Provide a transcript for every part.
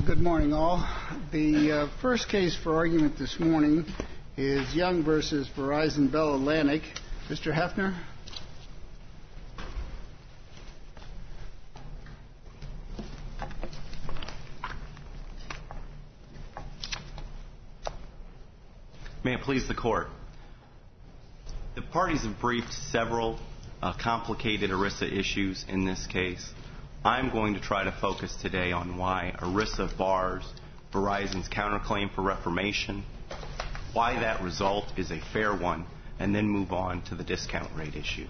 Good morning, all. The first case for argument this morning is Young versus Verizon Bell Atlantic. Mr. Hefner. May it please the Court. The parties have briefed several complicated ERISA issues in this case. I'm going to try to focus today on why ERISA bars Verizon's counterclaim for reformation, why that result is a fair one, and then move on to the discount rate issue.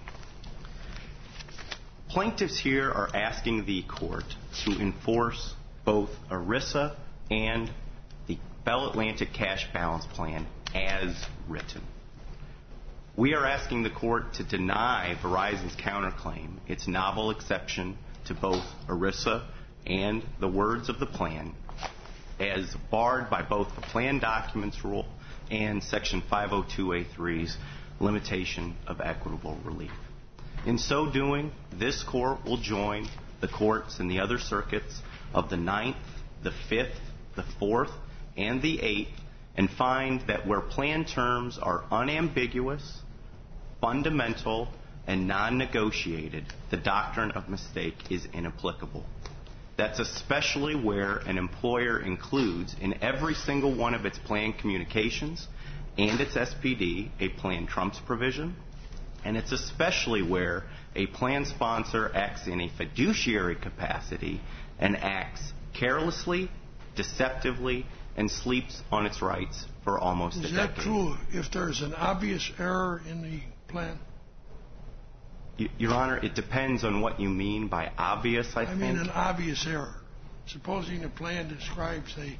Plaintiffs here are asking the Court to enforce both ERISA and the Bell Atlantic Cash Balance Plan as written. We are asking the Court to deny Verizon's counterclaim its novel exception to both ERISA and the words of the plan as barred by both the plan documents rule and Section 502A3's limitation of equitable relief. In so doing, this Court will join the courts in the other circuits of the 9th, the 5th, the 4th, and the 8th and find that where plan terms are unambiguous, fundamental, and non-negotiated, the doctrine of mistake is inapplicable. That's especially where an employer includes in every single one of its plan communications and its SPD a plan trumps provision, and it's especially where a plan sponsor acts in a fiduciary capacity and acts carelessly, deceptively, and sleeps on its rights for almost a decade. Is that true if there's an obvious error in the plan? Your Honor, it depends on what you mean by obvious, I think. I mean an obvious error. Supposing a plan describes they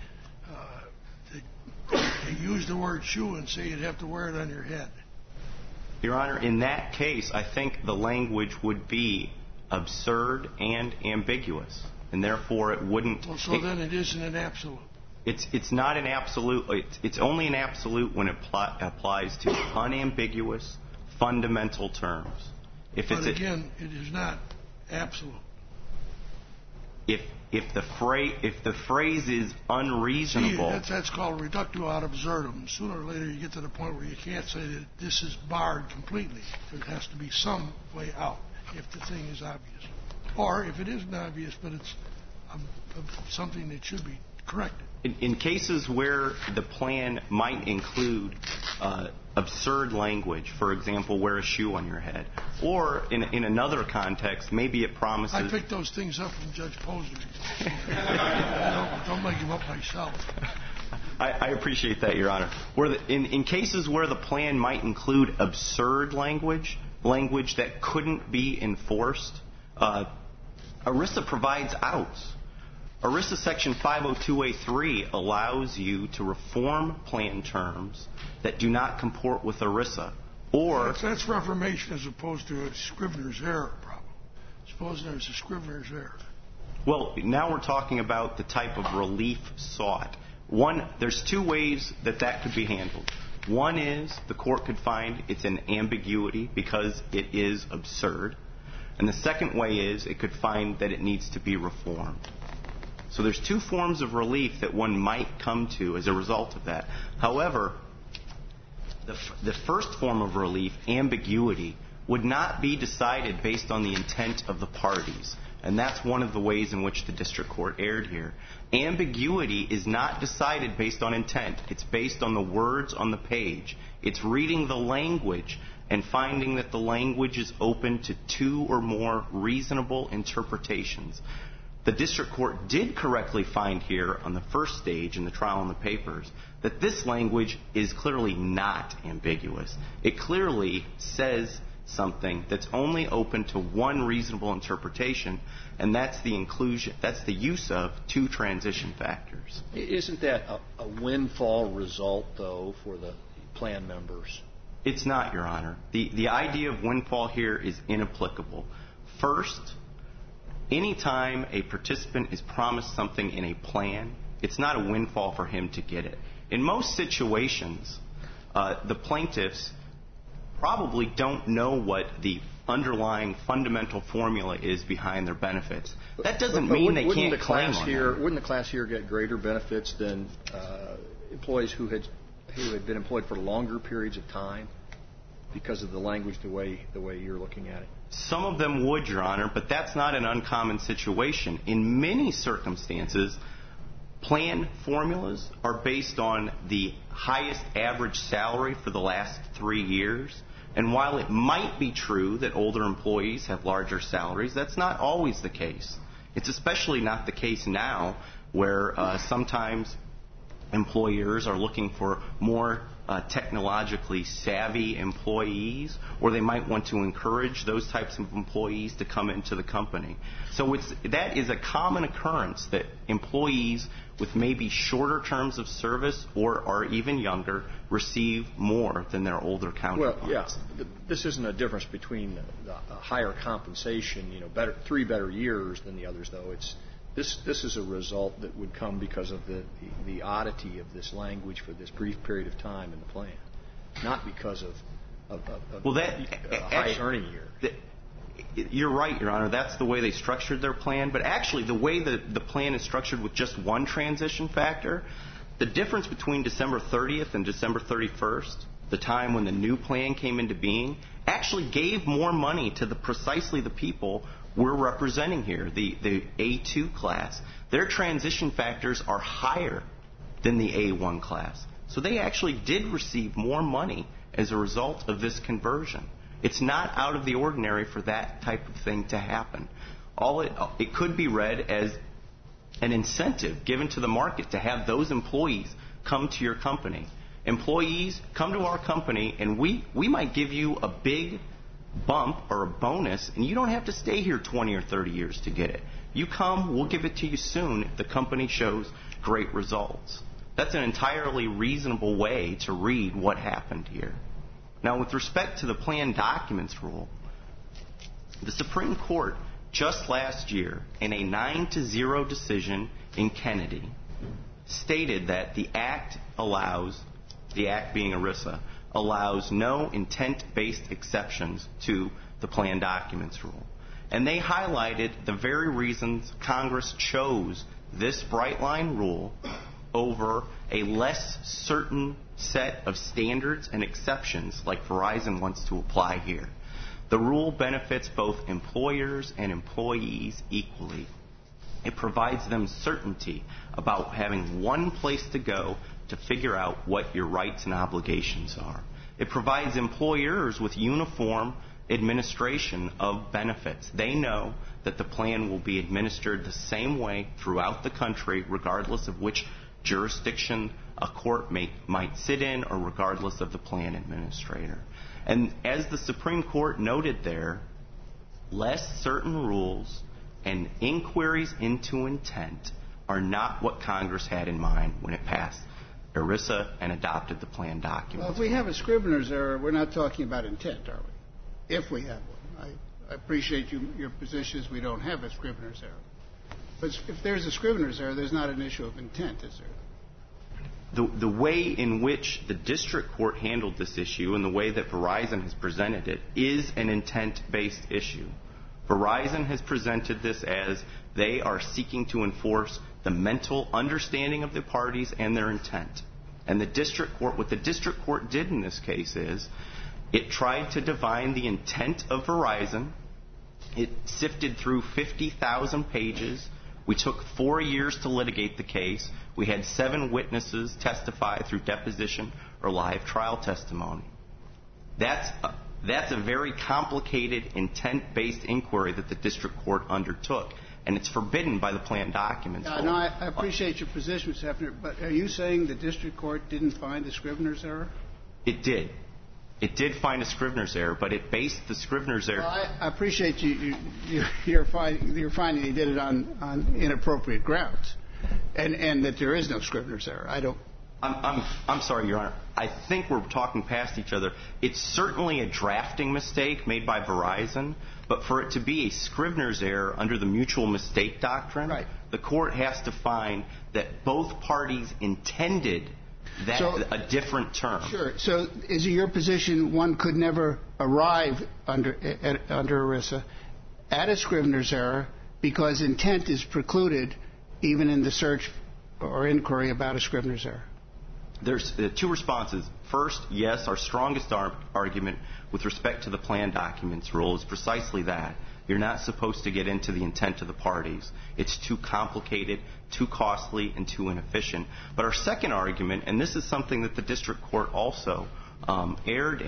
use the word shoe and say you'd have to wear it on your head. Your Honor, in that case, I think the language would be absurd and ambiguous, and therefore it wouldn't... Well, so then it isn't an absolute. It's not an absolute. It's only an absolute when it applies to unambiguous, fundamental terms. But again, it is not absolute. If the phrase is unreasonable... See, that's called reductio ad absurdum. Sooner or later you get to the point where you can't say that this is barred completely. There has to be some way out if the thing is obvious. Or if it isn't obvious, but it's something that should be corrected. In cases where the plan might include absurd language, for example, wear a shoe on your head, or in another context, maybe it promises... I picked those things up from Judge Posner. Don't make them up myself. I appreciate that, Your Honor. In cases where the plan might include absurd language that couldn't be enforced, ERISA provides outs. ERISA Section 502A3 allows you to reform plan terms that do not comport with ERISA. Or that's reformation as opposed to a Scrivener's error problem. Suppose there's a Scrivener's error. Well, now we're talking about the type of relief sought. There's two ways that could be handled. One is the court could find it's an ambiguity because it is absurd. And the second way is it could find that it needs to be reformed. So there's two forms of relief that one might come to as a result of that. However, the first form of relief, ambiguity, would not be decided based on the intent of the parties. And that's one of the ways in which the district court erred here. Ambiguity is not decided based on intent. It's based on the words on the page. It's reading the language and finding that the language is open to two or more reasonable interpretations. The district court did correctly find here on the first stage in the trial in the papers that this language is clearly not ambiguous. It clearly says something that's only open to one reasonable interpretation, and that's the use of two transition factors. Isn't that a windfall result, though, for the plan members? It's not, Your Honor. The idea of windfall here is inapplicable. First, anytime a participant is promised something in a plan, it's not a windfall for him to get it. In most situations, the plaintiffs probably don't know what the underlying fundamental formula is behind their benefits. That doesn't mean they can't claim on them. Wouldn't the class here get greater benefits than employees who had been employed for longer periods of time because of the language, the way you're looking at it? Some of them would, Your Honor, but that's not an uncommon situation. In many circumstances, plan formulas are based on the highest average salary for the last 3 years. And while it might be true that older employees have larger salaries, that's not always the case. It's especially not the case now, where sometimes employers are looking for more technologically savvy employees, or they might want to encourage those types of employees to come into the company. So that is a common occurrence, that employees with maybe shorter terms of service or are even younger receive more than their older counterparts. Well, yeah, this isn't a difference between the higher compensation, three better years than the others, though. This is a result that would come because of the oddity of this language for this brief period of time in the plan, not because of high earning year. You're right, Your Honor. That's the way they structured their plan. But actually, the way the plan is structured with just one transition factor, the difference between December 30th and December 31st, the time when the new plan came into being, actually gave more money to precisely the people we're representing here, the A2 class. Their transition factors are higher than the A1 class. So they actually did receive more money as a result of this conversion. It's not out of the ordinary for that type of thing to happen. It could be read as an incentive given to the market to have those employees come to your company. Employees, come to our company, and we might give you a big bump or a bonus, and you don't have to stay here 20 or 30 years to get it. You come, we'll give it to you soon if the company shows great results. That's an entirely reasonable way to read what happened here. Now, with respect to the plan documents rule, the Supreme Court just last year, in a 9-0 decision in Kennedy, stated that the Act being ERISA, allows no intent-based exceptions to the plan documents rule. And they highlighted the very reasons Congress chose this bright-line rule over a less certain set of standards and exceptions like Verizon wants to apply here. The rule benefits both employers and employees equally. It provides them certainty about having one place to go to figure out what your rights and obligations are. It provides employers with uniform administration of benefits. They know that the plan will be administered the same way throughout the country, regardless of which jurisdiction a court might sit in, or regardless of the plan administrator. And as the Supreme Court noted there, less certain rules and inquiries into intent are not what Congress had in mind when it passed ERISA and adopted the plan documents. Well, if we have a Scrivener's error, we're not talking about intent, are we? If we have one. I appreciate your positions. We don't have a Scrivener's error. But if there's a Scrivener's error, there's not an issue of intent, is there? The way in which the district court handled this issue and the way that Verizon has presented it is an intent-based issue. Verizon has presented this as they are seeking to enforce the mental understanding of the parties and their intent. And what the district court did in this case is it tried to divine the intent of Verizon. It sifted through 50,000 pages. We took 4 years to litigate the case. We had 7 witnesses testify through deposition or live trial testimony. That's a very complicated, intent-based inquiry that the district court undertook, and it's forbidden by the plan documents. No, I appreciate your position, Mr. Hefner, but are you saying the district court didn't find a Scrivener's error? It did. It did find a Scrivener's error, but it based the Scrivener's error. Well, I appreciate your finding he did it on inappropriate grounds, and that there is no Scrivener's error. I'm sorry, Your Honor. I think we're talking past each other. It's certainly a drafting mistake made by Verizon, but for it to be a Scrivener's error under the mutual mistake doctrine, right, the court has to find that both parties intended a different term. Sure. So is it your position one could never arrive under ERISA at a Scrivener's error because intent is precluded even in the search or inquiry about a Scrivener's error? There's two responses. First, yes, our strongest argument with respect to the plan documents rule is precisely that. You're not supposed to get into the intent of the parties. It's too complicated, too costly, and too inefficient. But our second argument, and this is something that the district court also erred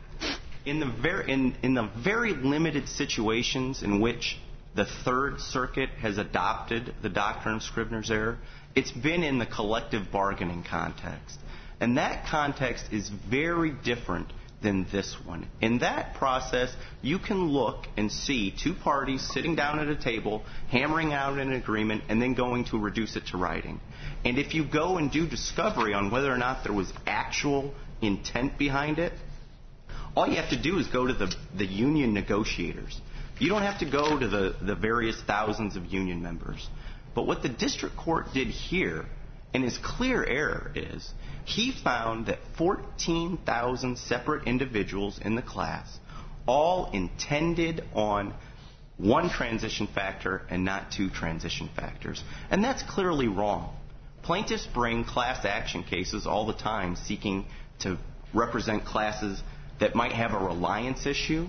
in the very limited situations in which the Third Circuit has adopted the doctrine of Scrivener's error, it's been in the collective bargaining context. And that context is very different than this one. In that process, you can look and see two parties sitting down at a table, hammering out an agreement, and then going to reduce it to writing. And if you go and do discovery on whether or not there was actual intent behind it, all you have to do is go to the union negotiators. You don't have to go to the various thousands of union members. But what the district court did here, and his clear error is, he found that 14,000 separate individuals in the class all intended on one transition factor and not two transition factors. And that's clearly wrong. Plaintiffs bring class action cases all the time seeking to represent classes that might have a reliance issue.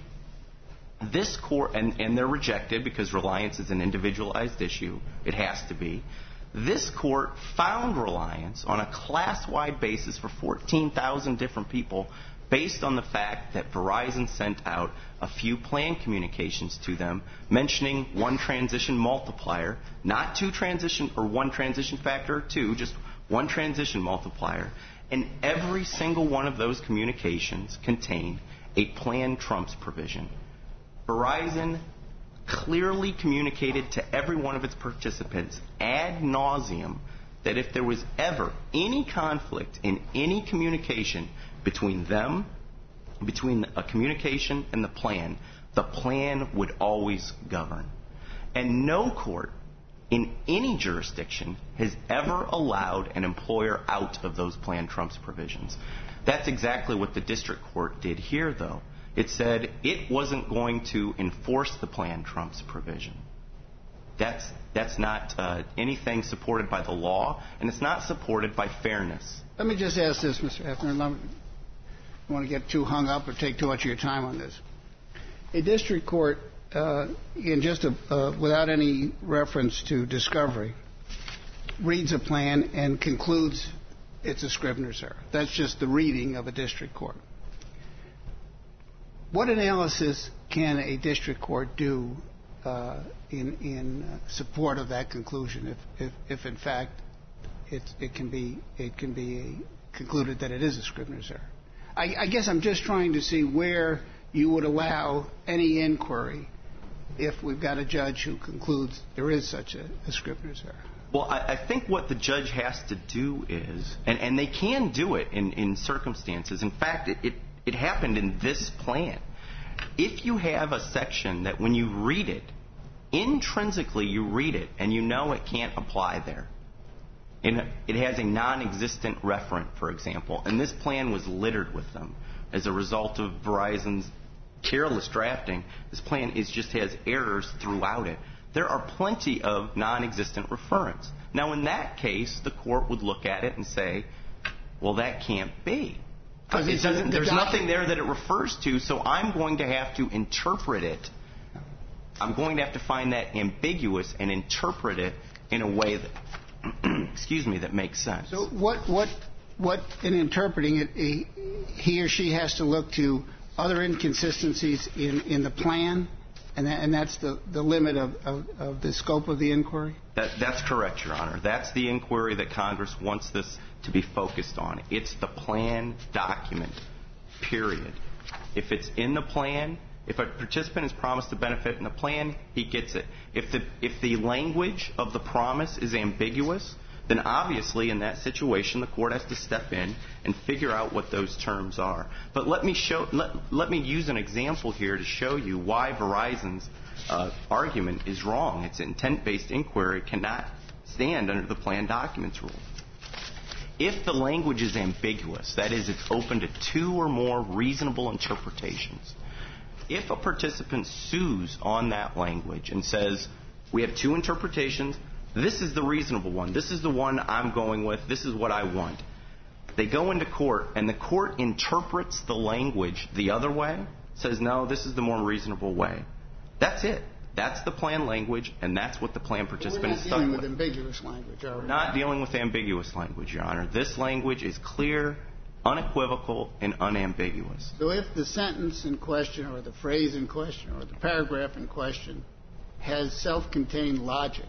This court, and they're rejected because reliance is an individualized issue. It has to be. This court found reliance on a class-wide basis for 14,000 different people based on the fact that Verizon sent out a few plan communications to them mentioning one transition multiplier, not two transition or one transition factor or two, just one transition multiplier. And every single one of those communications contained a plan trumps provision. Verizon clearly communicated to every one of its participants ad nauseum that if there was ever any conflict in any communication between them, between a communication and the plan would always govern. And no court in any jurisdiction has ever allowed an employer out of those plan trumps provisions. That's exactly what the district court did here, though. It said it wasn't going to enforce the plan trumps provision. That's not anything supported by the law, and it's not supported by fairness. Let me just ask this, Mr. Hefner. I don't want to get too hung up or take too much of your time on this. A district court, without any reference to discovery, reads a plan and concludes it's a Scrivener's error. That's just the reading of a district court. What analysis can a district court do in support of that conclusion, if in fact it can be concluded that it is a Scrivener's error? I guess I'm just trying to see where you would allow any inquiry if we've got a judge who concludes there is such a Scrivener's error. Well, I think what the judge has to do is, and they can do it in circumstances. In fact, it happened in this plan. If you have a section that when you read it, intrinsically you read it and you know it can't apply there, and it has a non-existent referent, for example, and this plan was littered with them as a result of Verizon's careless drafting, this plan just has errors throughout it. There are plenty of non-existent referents. Now, in that case, the court would look at it and say, well, that can't be. There's nothing there that it refers to, so I'm going to have to interpret it. I'm going to have to find that ambiguous and interpret it in a way that, that makes sense. So what in interpreting it, he or she has to look to other inconsistencies in the plan, and that's the limit of the scope of the inquiry? That's correct, Your Honor. That's the inquiry that Congress wants this to be focused on. It's the plan document, period. If it's in the plan, if a participant is promised a benefit in the plan, he gets it. If the language of the promise is ambiguous, then obviously in that situation the court has to step in and figure out what those terms are. But let me use an example here to show you why Verizon's argument is wrong. Its intent-based inquiry cannot stand under the plan documents rule. If the language is ambiguous, that is, it's open to two or more reasonable interpretations, if a participant sues on that language and says, we have two interpretations, this is the reasonable one, this is the one I'm going with, this is what I want, they go into court and the court interprets the language the other way, says, no, this is the more reasonable way. That's it. That's the plan language, and that's what the plan participant is stuck with. We're not dealing with ambiguous language, are we? We're not dealing with ambiguous language, Your Honor. This language is clear, unequivocal, and unambiguous. So if the sentence in question or the phrase in question or the paragraph in question has self-contained logic,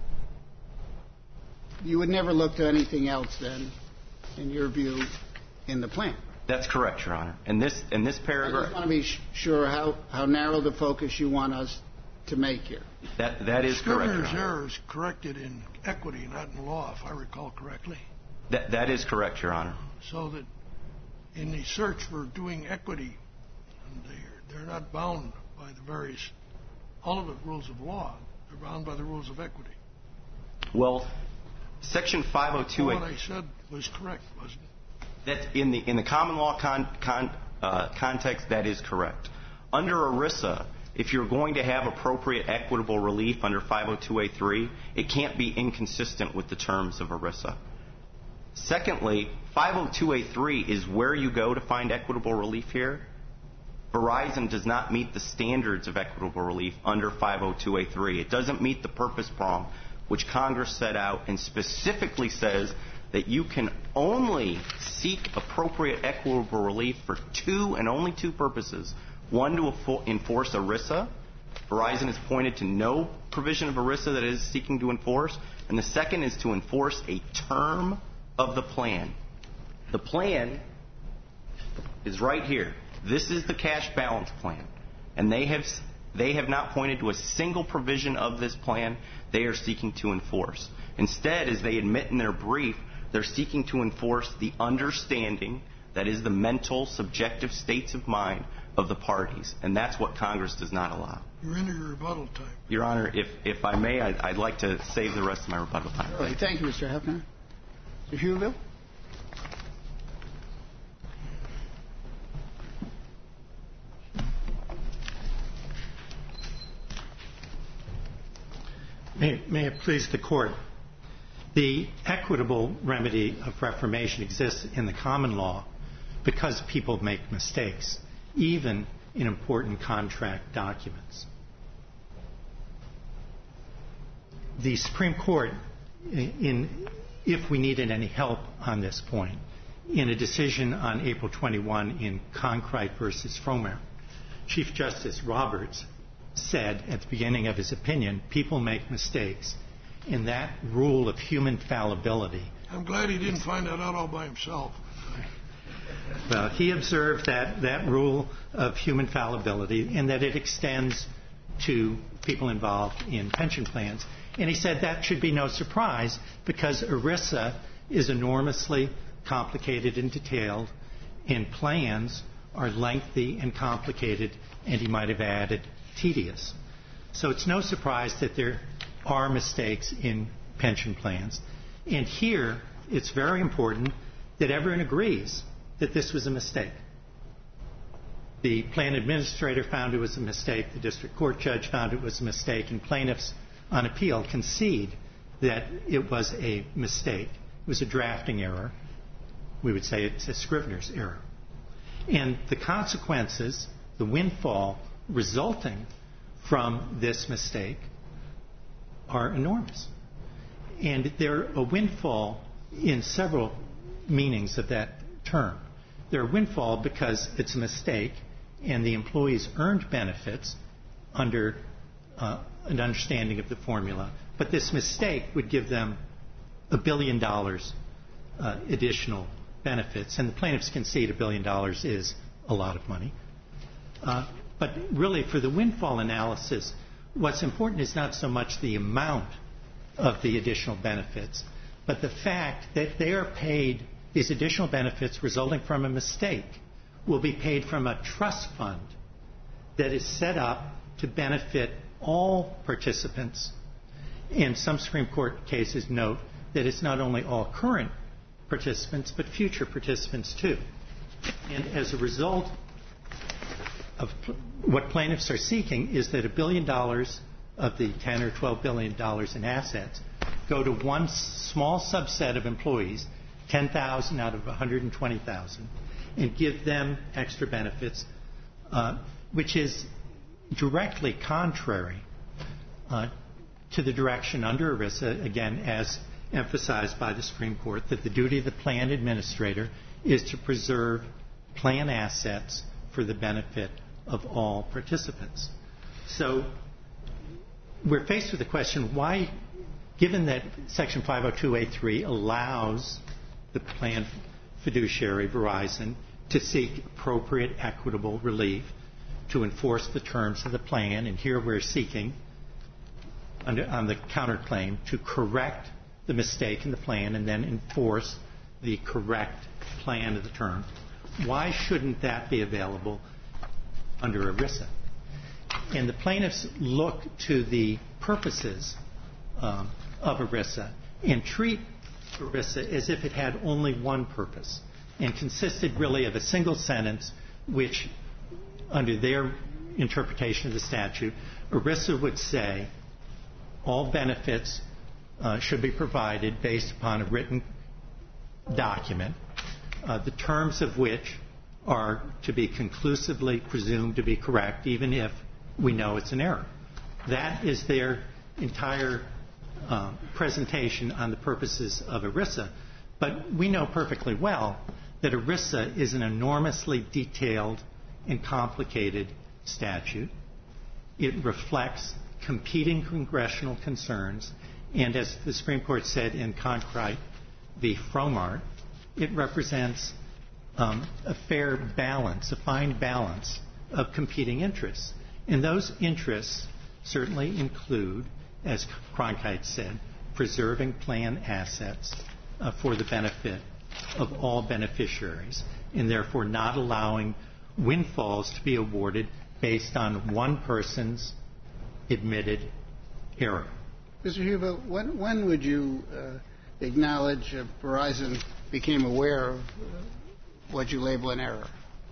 you would never look to anything else then, in your view, in the plan. That's correct, Your Honor. In this paragraph... I just want to be sure how narrow the focus you want us to make here. That is correct, Your Scrivener's Honor. error is corrected in equity, not in law, if I recall correctly. That is correct, Your Honor. So that in the search for doing equity, they're not bound by the various ultimate rules of law. They're bound by the rules of equity. Well, Section 502... What I said was correct, wasn't it? That's in the common law context, that is correct. Under ERISA, if you're going to have appropriate equitable relief under 502A3, it can't be inconsistent with the terms of ERISA. Secondly, 502A3 is where you go to find equitable relief here. Verizon does not meet the standards of equitable relief under 502A3. It doesn't meet the purpose prong, which Congress set out and specifically says that you can only seek appropriate equitable relief for two and only two purposes. One, to enforce ERISA. Verizon has pointed to no provision of ERISA that it is seeking to enforce. And the second is to enforce a term of the plan. The plan is right here. This is the cash balance plan. And they have not pointed to a single provision of this plan they are seeking to enforce. Instead, as they admit in their brief, they're seeking to enforce the understanding, that is the mental, subjective states of mind of the parties. And that's what Congress does not allow. You're into your rebuttal time. Your Honor, if I may, I'd like to save the rest of my rebuttal time. All right. Thank you, Mr. Hefner. Mr. Hughes? May it please the Court. The equitable remedy of reformation exists in the common law because people make mistakes, even in important contract documents. The Supreme Court, if we needed any help on this point, in a decision on April 21 in Conkright versus Fromer, Chief Justice Roberts said at the beginning of his opinion, people make mistakes. In that rule of human fallibility. I'm glad he didn't find that out all by himself. Well, he observed that rule of human fallibility and that it extends to people involved in pension plans. And he said that should be no surprise because ERISA is enormously complicated and detailed, and plans are lengthy and complicated, and he might have added tedious. So it's no surprise that there are mistakes in pension plans. And here, it's very important that everyone agrees that this was a mistake. The plan administrator found it was a mistake. The district court judge found it was a mistake. And plaintiffs on appeal concede that it was a mistake. It was a drafting error. We would say it's a Scrivener's error. And the consequences, the windfall resulting from this mistake, are enormous. And they're a windfall in several meanings of that term. They're a windfall because it's a mistake and the employees earned benefits under an understanding of the formula. But this mistake would give them $1 billion additional benefits. And the plaintiffs concede $1 billion is a lot of money. But really, for the windfall analysis, what's important is not so much the amount of the additional benefits, but the fact that they are paid, these additional benefits resulting from a mistake will be paid from a trust fund that is set up to benefit all participants. And some Supreme Court cases note that it's not only all current participants, but future participants too. And as a result of what plaintiffs are seeking is that $1 billion of the $10 or $12 billion in assets go to one small subset of employees, 10,000 out of 120,000, and give them extra benefits, which is directly contrary to the direction under ERISA, again, as emphasized by the Supreme Court, that the duty of the plan administrator is to preserve plan assets for the benefit of all participants. So we're faced with the question, why, given that Section 502A3 allows the plan fiduciary, Verizon, to seek appropriate equitable relief to enforce the terms of the plan, and here we're seeking on the counterclaim to correct the mistake in the plan and then enforce the correct plan of the term. Why shouldn't that be available under ERISA? And the plaintiffs look to the purposes of ERISA and treat ERISA as if it had only one purpose and consisted really of a single sentence which, under their interpretation of the statute, ERISA would say all benefits should be provided based upon a written document, the terms of which are to be conclusively presumed to be correct, even if we know it's an error. That is their entire presentation on the purposes of ERISA. But we know perfectly well that ERISA is an enormously detailed and complicated statute. It reflects competing congressional concerns, and as the Supreme Court said in Conkright v. Fromart, it represents a fair balance, a fine balance of competing interests. And those interests certainly include, as Cronkite said, preserving plan assets for the benefit of all beneficiaries, and therefore not allowing windfalls to be awarded based on one person's admitted error. Mr. Huber, when would you acknowledge Verizon became aware of what you label an error?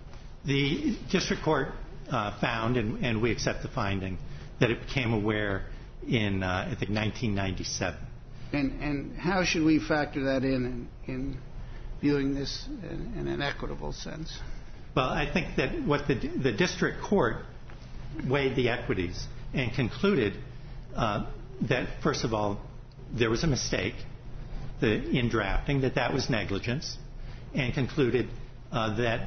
The district court found, and we accept the finding, that it became aware in, I think, 1997. And how should we factor that in viewing this in an equitable sense? Well, I think that what the district court weighed the equities and concluded that, first of all, there was a mistake in drafting, that was negligence, and concluded that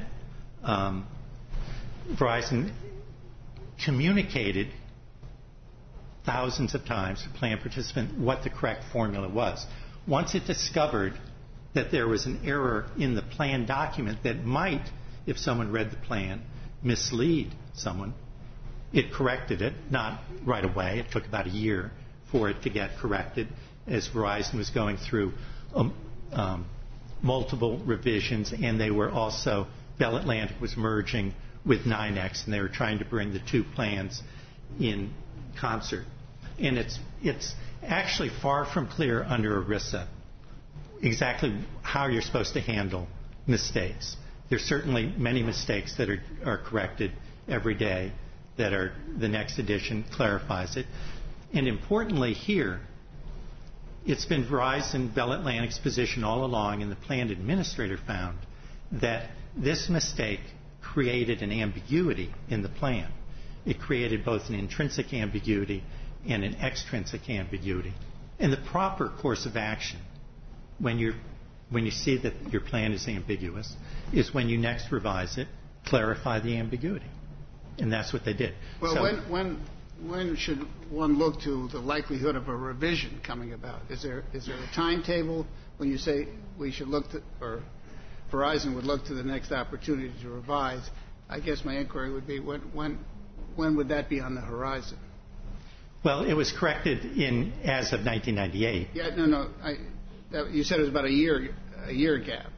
Verizon communicated thousands of times to plan participant what the correct formula was. Once it discovered that there was an error in the plan document that might, if someone read the plan, mislead someone, it corrected it, not right away. It took about a year for it to get corrected as Verizon was going through multiple revisions, and they were also, Bell Atlantic was merging with NYNEX, and they were trying to bring the two plans in concert. And it's actually far from clear under ERISA exactly how you're supposed to handle mistakes. There's certainly many mistakes that are corrected every day that are, the next edition clarifies it. And importantly here, it's been Verizon, Bell Atlantic's position all along, and the plan administrator found that this mistake created an ambiguity in the plan. It created both an intrinsic ambiguity and an extrinsic ambiguity. And the proper course of action when you see that your plan is ambiguous is when you next revise it, clarify the ambiguity. And that's what they did. Well, so, when should one look to the likelihood of a revision coming about? Is there a timetable when you say we should look to, or Verizon would look to the next opportunity to revise? I guess my inquiry would be when would that be on the horizon? Well, it was corrected as of 1998. Yeah, no. You said it was about a year gap.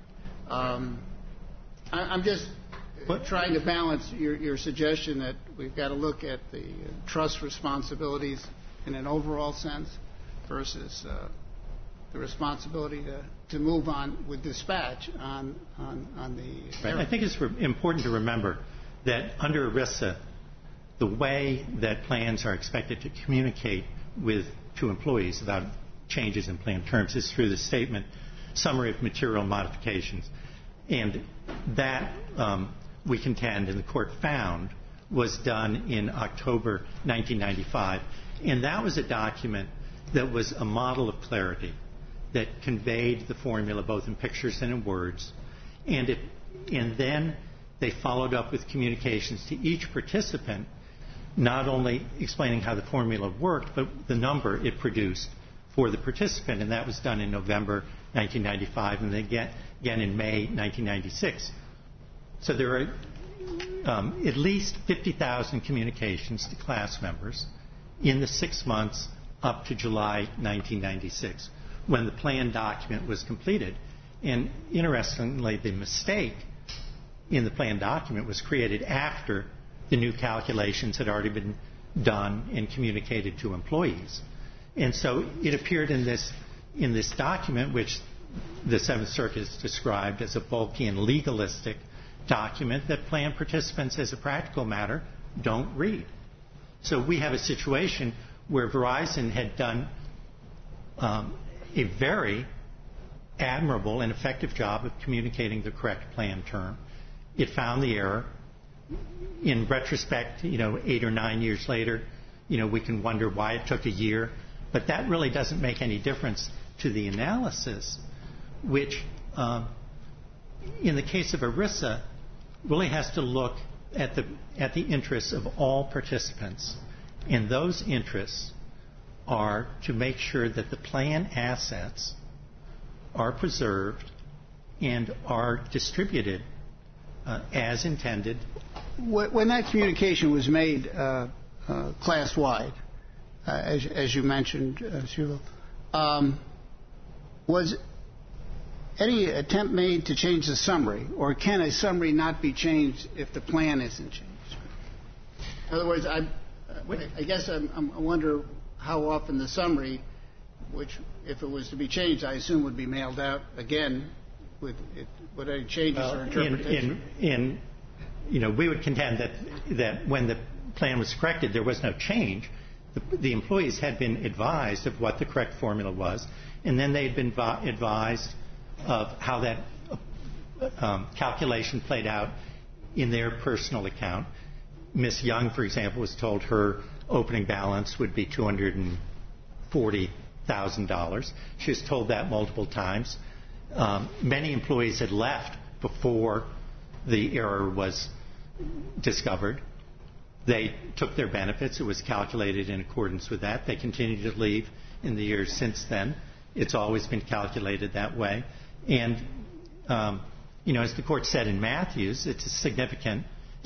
I'm just trying to balance your suggestion that we've got to look at the trust responsibilities in an overall sense versus the responsibility to move on with dispatch on the Right. I think it's important to remember that under ERISA, the way that plans are expected to communicate to employees about changes in plan terms is through the statement, summary of material modifications. And that, we contend, and the court found, was done in October 1995. And that was a document that was a model of clarity that conveyed the formula both in pictures and in words. And then they followed up with communications to each participant, not only explaining how the formula worked, but the number it produced for the participant. And that was done in November 1995 and again in May 1996. So there are at least 50,000 communications to class members in the 6 months up to July 1996, when the plan document was completed. And interestingly, the mistake in the plan document was created after the new calculations had already been done and communicated to employees. And so it appeared in this document, which the Seventh Circuit has described as a bulky and legalistic document, that plan participants, as a practical matter, don't read. So we have a situation where Verizon had done a very admirable and effective job of communicating the correct plan term. It found the error. In retrospect, 8 or 9 years later, we can wonder why it took a year, but that really doesn't make any difference to the analysis, which, in the case of ERISA, really has to look at the interests of all participants. And those interests are to make sure that the plan assets are preserved and are distributed as intended. When that communication was made class-wide, as you mentioned, Shulo, was any attempt made to change the summary, or can a summary not be changed if the plan isn't changed? In other words, I guess I wonder how often the summary, which, if it was to be changed, I assume would be mailed out again with any changes or interpretation. We would contend that when the plan was corrected, there was no change. The employees had been advised of what the correct formula was, and then they had been advised of how that calculation played out in their personal account. Ms. Young, for example, was told her opening balance would be $240,000. She was told that multiple times. Many employees had left before the error was discovered. They took their benefits. It was calculated in accordance with that. They continued to leave in the years since then. It's always been calculated that way. And, as the court said in Matthews, it's significant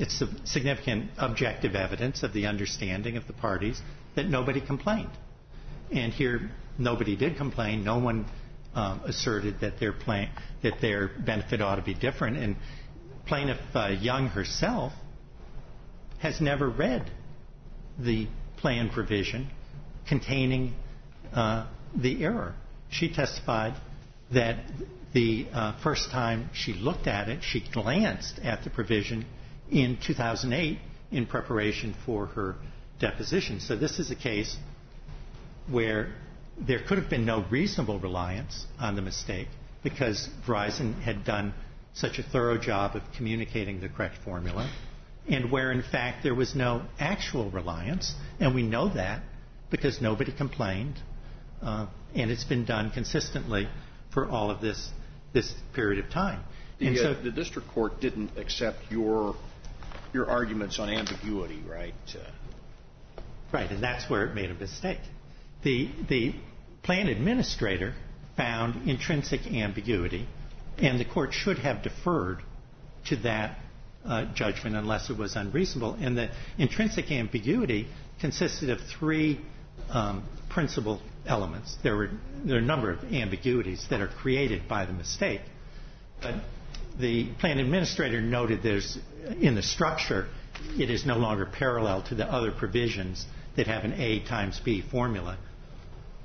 objective evidence of the understanding of the parties that nobody complained. And here, nobody did complain. No one asserted that their benefit ought to be different. And Plaintiff Young herself has never read the plan provision containing the error. She testified that the first time she looked at it, she glanced at the provision in 2008 in preparation for her deposition. So this is a case where there could have been no reasonable reliance on the mistake because Verizon had done such a thorough job of communicating the correct formula, and where, in fact, there was no actual reliance, and we know that because nobody complained, and it's been done consistently for all of this period of time. The district court didn't accept your arguments on ambiguity, right? Right, and that's where it made a mistake. The plan administrator found intrinsic ambiguity, and the court should have deferred to that judgment unless it was unreasonable. And the intrinsic ambiguity consisted of three principal elements. There are a number of ambiguities that are created by the mistake. But the plan administrator noted in the structure, it is no longer parallel to the other provisions that have an A times B formula.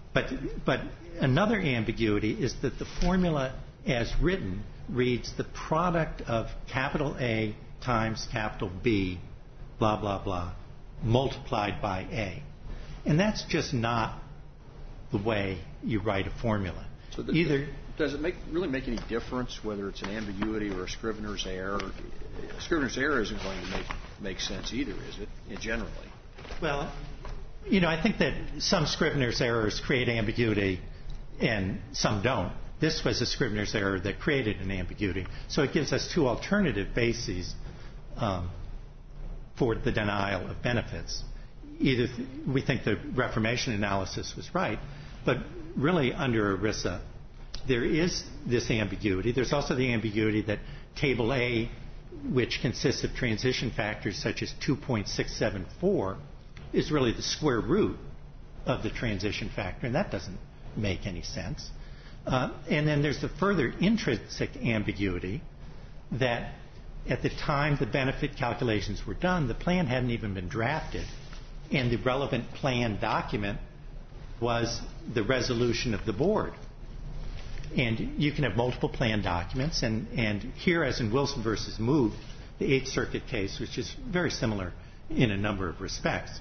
But another ambiguity is that the formula as written reads the product of capital A times capital B, blah, blah, blah, multiplied by A. And that's just not the way you write a formula. So does it really make any difference whether it's an ambiguity or a Scrivener's error? A Scrivener's error isn't going to make sense either, is it, generally? Well, I think that some Scrivener's errors create ambiguity and some don't. This was a Scrivener's error that created an ambiguity. So it gives us two alternative bases for the denial of benefits. Either we think the Reformation analysis was right, but really under ERISA, there is this ambiguity. There's also the ambiguity that Table A, which consists of transition factors such as 2.674, is really the square root of the transition factor, and that doesn't make any sense. And then there's the further intrinsic ambiguity that at the time the benefit calculations were done, the plan hadn't even been drafted, and the relevant plan document was the resolution of the board. And you can have multiple plan documents, and here, as in Wilson versus Moog, the Eighth Circuit case, which is very similar in a number of respects,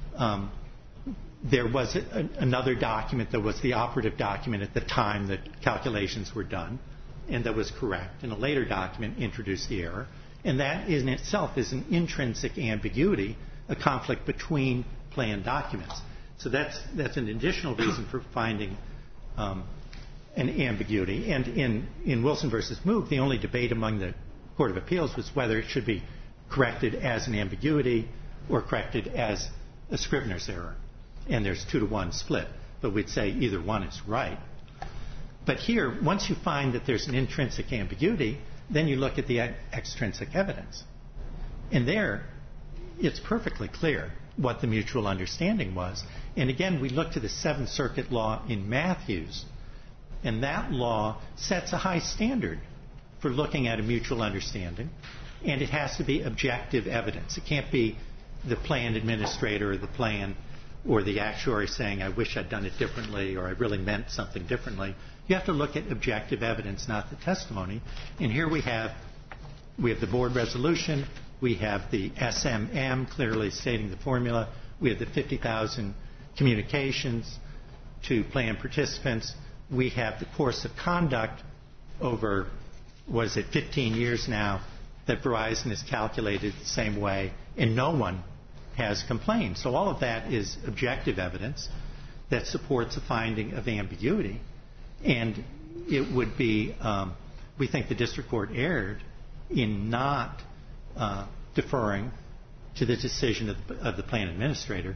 there was another document that was the operative document at the time that calculations were done, and that was correct, and a later document introduced the error. And that in itself is an intrinsic ambiguity, a conflict between plan documents. So that's an additional reason for finding an ambiguity. And in Wilson versus Moog, the only debate among the Court of Appeals was whether it should be corrected as an ambiguity or corrected as a Scrivener's error. And there's 2-to-1 split, but we'd say either one is right. But here, once you find that there's an intrinsic ambiguity, then you look at the extrinsic evidence. And there, it's perfectly clear what the mutual understanding was. And again, we look to the Seventh Circuit law in Matthews, and that law sets a high standard for looking at a mutual understanding, and it has to be objective evidence. It can't be the plan administrator or the plan or the actuary saying, I wish I'd done it differently, or I really meant something differently. You have to look at objective evidence, not the testimony. And here we have the board resolution, we have the SMM clearly stating the formula, we have the 50,000 communications to plan participants, we have the course of conduct over, 15 years now, that Verizon has calculated the same way, and no one has complained. So all of that is objective evidence that supports a finding of ambiguity. And it would be, we think the district court erred in not deferring to the decision of the plan administrator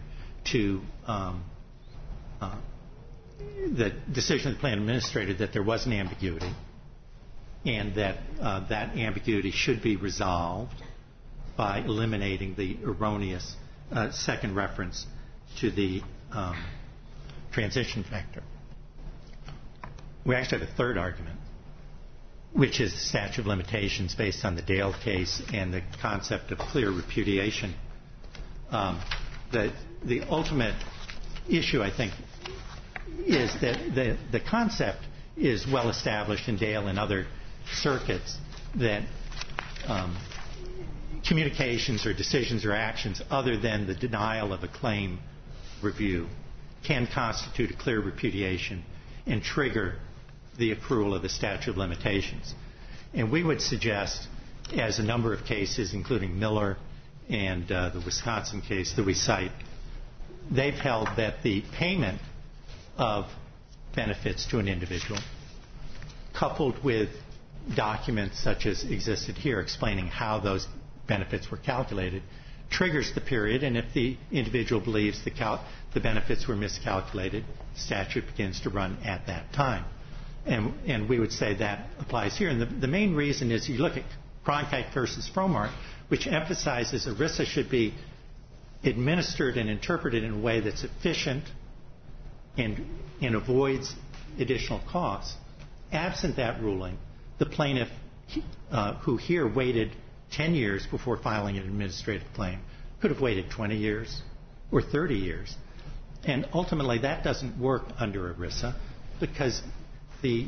the decision of the plan administrator that there was an ambiguity and that that ambiguity should be resolved by eliminating the erroneous second reference to the transition factor. We actually have a third argument, which is the statute of limitations based on the Dale case and the concept of clear repudiation. The ultimate issue, I think, is that the concept is well established in Dale and other circuits that communications or decisions or actions other than the denial of a claim review can constitute a clear repudiation and trigger the accrual of the statute of limitations. And we would suggest, as a number of cases, including Miller and the Wisconsin case that we cite, they've held that the payment of benefits to an individual, coupled with documents such as existed here explaining how those benefits were calculated, triggers the period, and if the individual believes the benefits were miscalculated, statute begins to run at that time. And we would say that applies here. And the main reason is you look at Cronkite versus Fromart, which emphasizes ERISA should be administered and interpreted in a way that's efficient and avoids additional costs. Absent that ruling, the plaintiff who here waited 10 years before filing an administrative claim could have waited 20 years or 30 years. And ultimately, that doesn't work under ERISA because the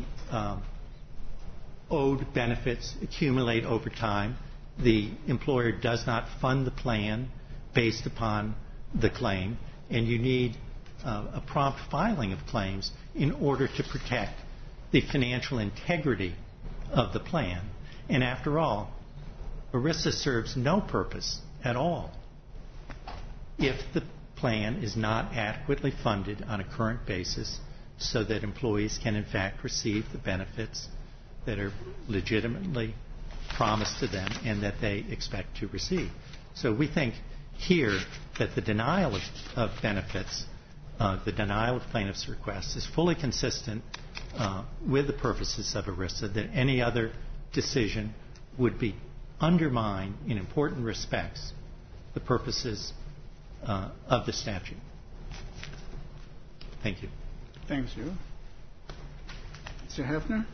owed benefits accumulate over time. The employer does not fund the plan based upon the claim, and you need a prompt filing of claims in order to protect the financial integrity of the plan. And after all, ERISA serves no purpose at all if the plan is not adequately funded on a current basis so that employees can in fact receive the benefits that are legitimately promised to them and that they expect to receive. So we think here that the denial of benefits, the denial of plaintiff's requests is fully consistent with the purposes of ERISA, that any other decision would be undermine in important respects the purposes of the statute. Thank you. Thanks, you. Mr. Hefner?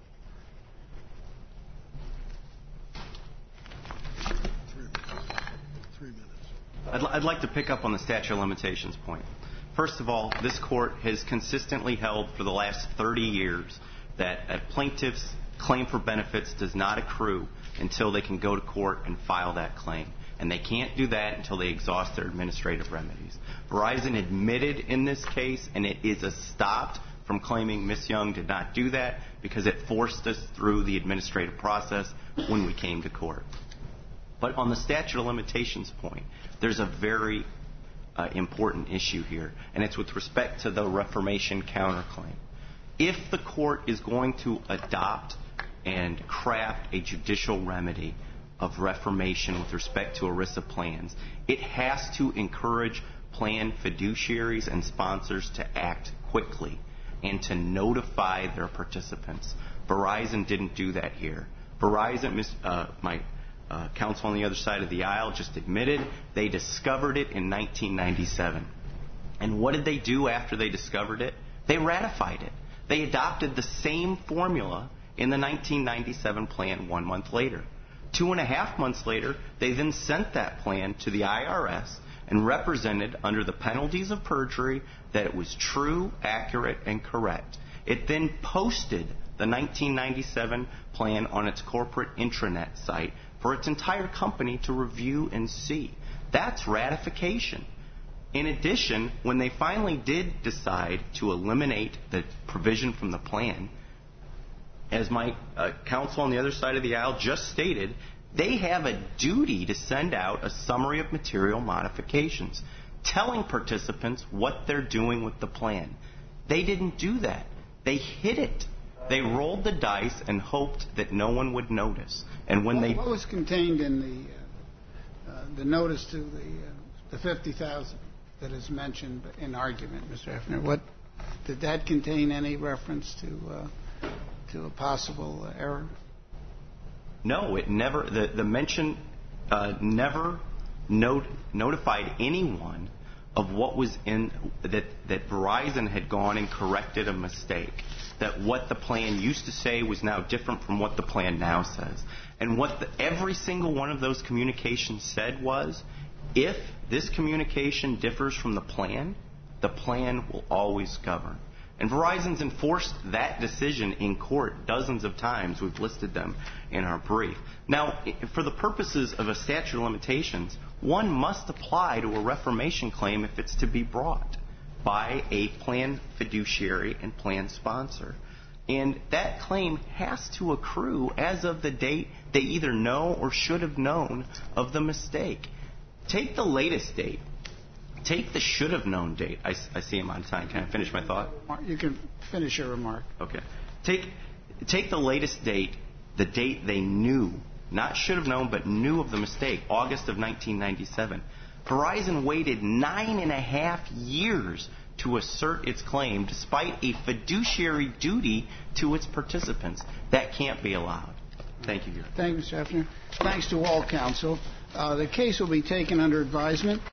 I'd like to pick up on the statute of limitations point. First of all, this court has consistently held for the last 30 years that a plaintiff's claim for benefits does not accrue until they can go to court and file that claim. And they can't do that until they exhaust their administrative remedies. Verizon admitted in this case, and it is stopped from claiming Ms. Young did not do that because it forced us through the administrative process when we came to court. But on the statute of limitations point, there's a very important issue here, and it's with respect to the Reformation counterclaim. If the court is going to adopt and craft a judicial remedy of reformation with respect to ERISA plans, it has to encourage plan fiduciaries and sponsors to act quickly and to notify their participants. Verizon didn't do that here. Verizon, my counsel on the other side of the aisle just admitted they discovered it in 1997. And what did they do after they discovered it? They ratified it. They adopted the same formula in the 1997 plan 1 month later. 2.5 months later, they then sent that plan to the IRS and represented under the penalties of perjury that it was true, accurate, and correct. It then posted the 1997 plan on its corporate intranet site for its entire company to review and see. That's ratification. In addition, when they finally did decide to eliminate the provision from the plan, as my counsel on the other side of the aisle just stated, they have a duty to send out a summary of material modifications, telling participants what they're doing with the plan. They didn't do that. They hid it. They rolled the dice and hoped that no one would notice. And when what was contained in the notice to the 50,000 that is mentioned in argument, Mr. Hefner? What did that contain? Any reference to a possible error? No, it never. The mention never notified anyone of what was in that Verizon had gone and corrected a mistake. That what the plan used to say was now different from what the plan now says. And what every single one of those communications said was, if this communication differs from the plan will always govern. And Verizon's enforced that decision in court dozens of times. We've listed them in our brief. Now, for the purposes of a statute of limitations, one must apply to a reformation claim if it's to be brought by a plan fiduciary and plan sponsor. And that claim has to accrue as of the date they either know or should have known of the mistake. Take the latest date. Take the should have known date. I see I'm on time. Can I finish my thought? You can finish your remark. Okay. Take the latest date, the date they knew, not should have known, but knew of the mistake, August of 1997. Verizon waited 9.5 years to assert its claim despite a fiduciary duty to its participants. That can't be allowed. Thank you. Thank you, Mr. Hefner. Thanks to all counsel. The case will be taken under advisement.